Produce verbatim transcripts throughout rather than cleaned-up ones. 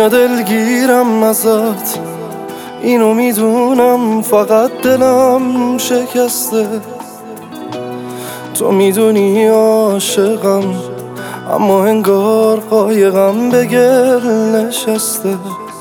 دنیا دلگیرم ازت، اینو میدونم، فقط دلم شکسته. تو میدونی عاشقم، اما انگار قایقم به گل نشسته.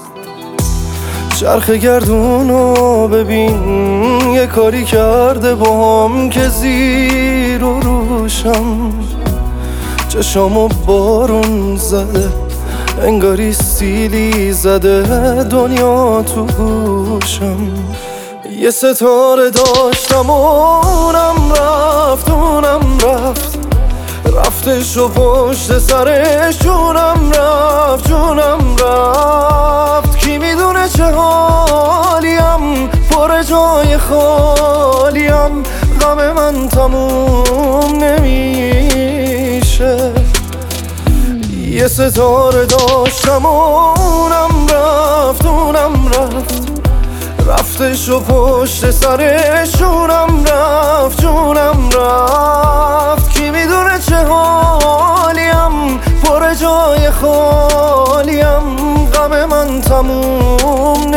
چرخ گردونو ببین، یه کاری کرده باهم که زیر و روشم. چشامو بارون زده، انگاری سیلی زده دنیا تو گوشم. یه ستاره داشتم و اونم رفت، اونم رفت رفتش و پشت سرش جونم رفت، جونم رفت. کی میدونه چه حالیم، پر جای خالیم، غم من تموم نمیشه. یه ستاره داشتم و اونم رفت، اونم رفت رفتش و پشت سرش جونم رفت، جونم رفت. کی میدونه چه حالیم، پر جای خالیم، غم من تموم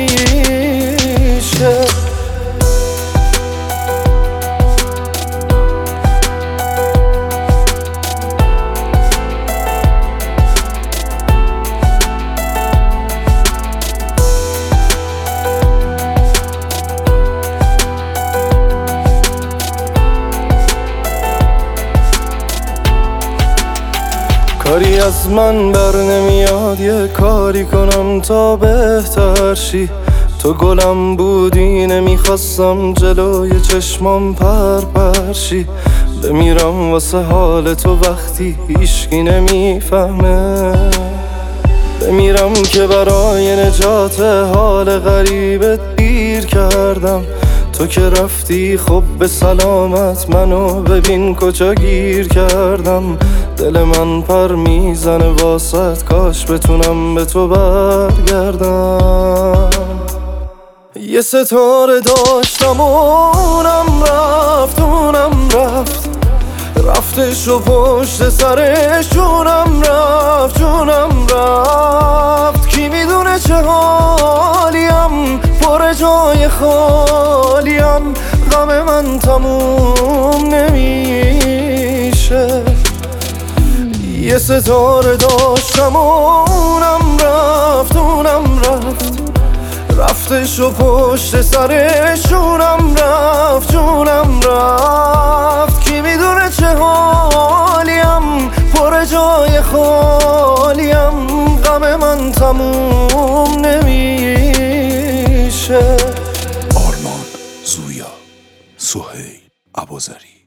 نمیشه. کاری از من بر نمیاد، یه کاری کنم تا بهتر شی. تو گلم بودی، نمیخواستم جلوی چشمام پر پرشی. بمیرم واسه حال تو وقتی هیشکی نمیفهمه. بمیرم که برای نجات حال غریبت دیر کردم. تو که رفتی خب به سلامت، منو ببین کجا گیر کردم. دل من پر میزنه واسط، کاش بتونم به تو برگردم. یه ستاره داشتم و اونم رفت، اونم رفت رفتش و پشت سرش جونم رفت، جونم رفت. کی میدونه چه حالیم، پر جای خالیم، غم من تموم نمیشه. یه ستاره داشتم و اونم رفت، اونم رفت رفتش و پشت سرش جونم رفت، جونم رفت. کی میدونه چه حالیم، پر جای خالیم، غم من تموم نمیشه. آرمان زویا، سهیل ابوذری.